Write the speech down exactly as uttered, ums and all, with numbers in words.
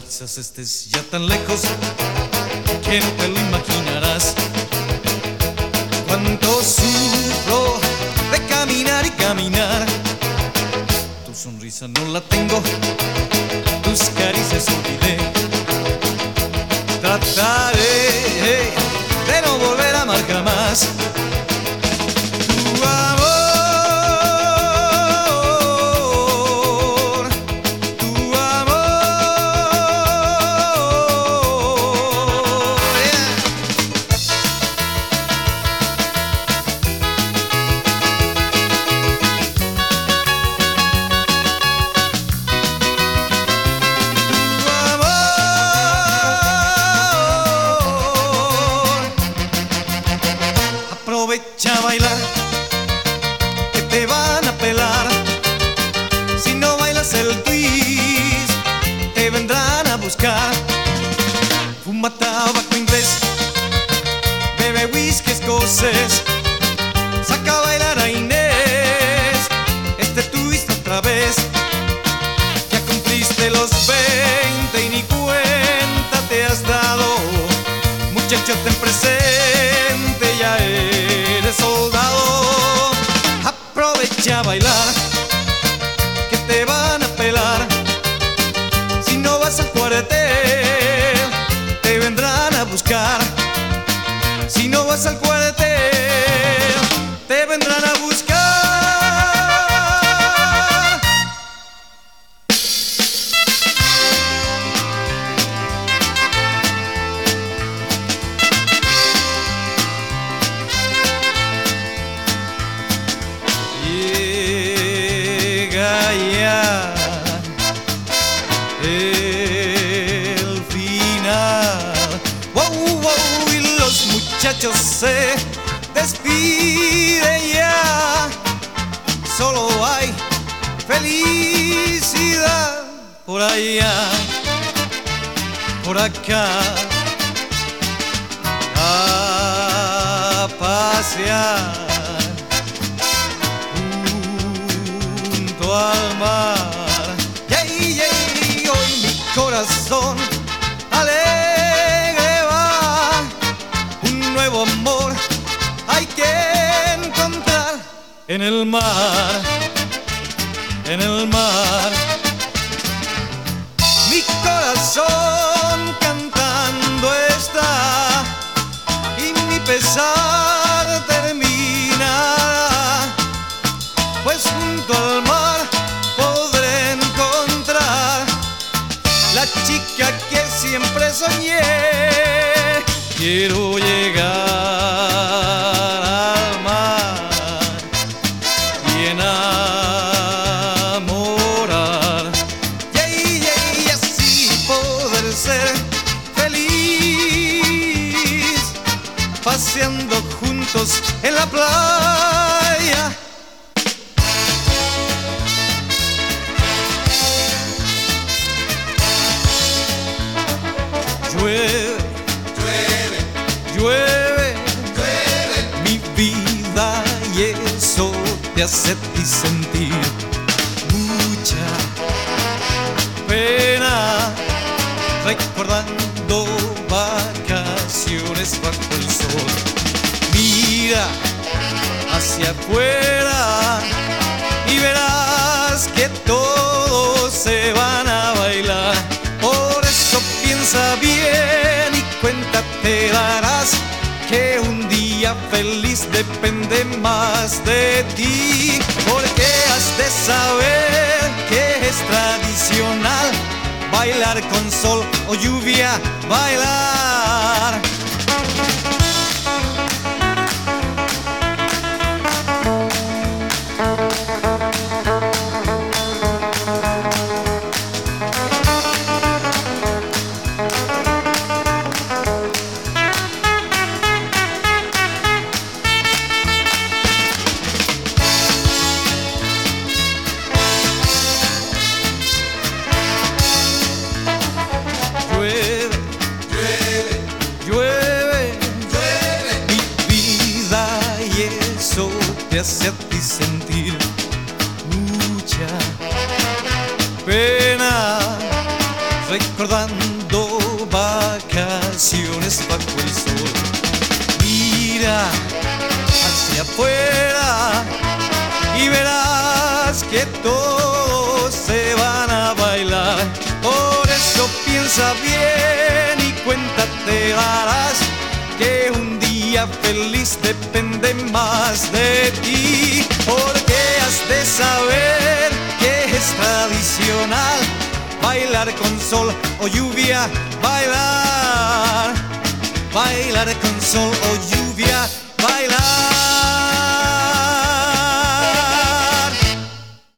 quizás estés ya tan lejos que no te lo imaginarás. Cuánto sufro de caminar y caminar. Tu sonrisa no la tengo, tus caricias olvidé. Trataré de no volver a amar jamás. Tu amor, tu amor, yeah. Tu amor, aprovecha a bailar, que te van a pelar. Si no bailas el twist, te vendrán a buscar. Fuma tabaco inglés, bebe whisky escocés. Saca a bailar a Inés, este twist otra vez. Ya cumpliste los veinte y ni cuenta te has dado. Muchacho, ten presente, ya eres soldado. Aprovecha a bailar, que te van a pelar. Si no vas al cuartel, te vendrán a buscar. Si no vas al cuartel, te vendrán a buscar. Llega ya el final. Wow, wow, y los muchachos se despiden ya. Solo hay felicidad por allá, por acá. A pasear junto al mar. Yay, yay, hoy mi corazón alegre va. Un nuevo amor hay que encontrar en el mar, en el mar. Mi corazón cantando está y mi pesar terminará, pues junto al mar podré encontrar la chica que siempre soñé. Quiero llegar al mar y enamorar, yeah, yeah, y así poder ser feliz, paseando juntos en la playa. Llueve, llueve, llueve, llueve mi vida, y eso te hace a ti sentir mucha pena, recordando vacaciones bajo el sol. Mira hacia afuera y verás que todos se van a bailar. Por eso piensa bien y cuenta te darás que un día feliz depende más de ti. Porque has de saber que es tradicional bailar con sol o lluvia, bailar. Llueve, llueve, llueve mi vida, y eso te hace a ti sentir mucha pena, recordando vacaciones bajo el sol. Mira hacia afuera y verás que todos se van a bailar. Por eso piensa bien y cuenta te darás que un día feliz depende más de ti. Porque has de saber que es tradicional bailar con sol o lluvia, bailar, bailar con sol o lluvia, bailar.